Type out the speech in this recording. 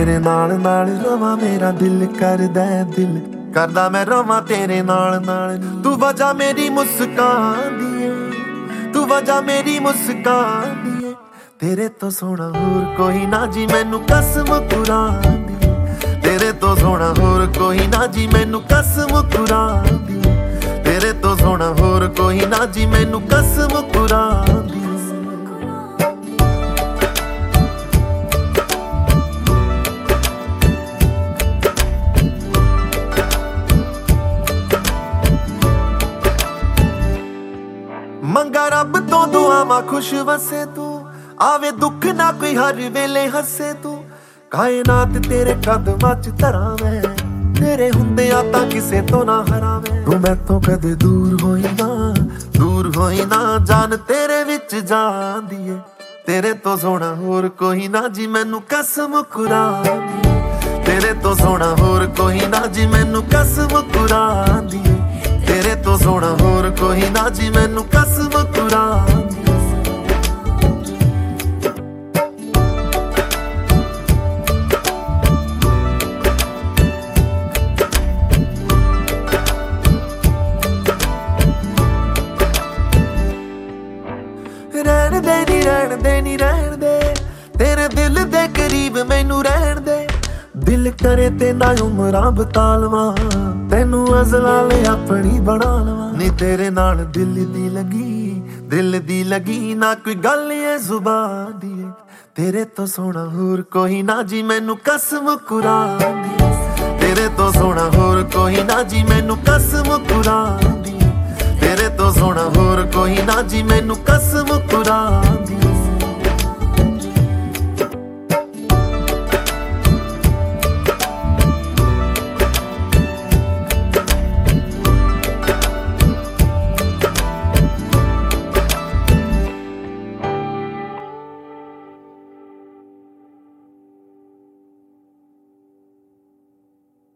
तेरे नाल नाल रवां मेरा दिल करदा दिल करदा मैं रवां तेरे नाल नाल तू वजह मेरी मुस्कान दी है तू वजह मेरी मुस्कान दी है तेरे तो सोना होर कोई ना जी मैनू कसम कुरान दी तेरे तो सोना होर कोई ना जी मैनू कसम कुरान दी तेरे तो सोना होर कोई ना जी मैनू कसम कुरान दी मंगा रब तो दुआवां खुश वसे तू आवे दुख ना कोई हर वेले हसे तू कायनात तेरे कदमां च धरां मैं तेरे हुंदियां तां किसे तो ना हरावे तू मैं तो कदे दूर होई ना जान तेरे विच जांदी है तेरे तो सोना होर कोई ना जी मैनू कसम कुरान दी तेरे तो सोना होर कोई ना जी मैनू कसम कुरान दी तेरे तो सोना होर कोई ना जी मैनू कसम कुरान दी रहन दे तेरे दिल दे करीब मैनू रहन दे दिल करे ते ना उमरां बतालवा तैनू अज़लाले अपनी बना लवा नी तेरे नाल दिल दी लगी ना कोई गल है जुबान दी तेरे तो सोना होर कोई ना जी मैनू कसम कुरान दी तेरे तो सोना होर कोई ना जी मैनू कसम कुरान दी तेरे तो सोना होर कोई ना जी मैनू कसम कुरान दी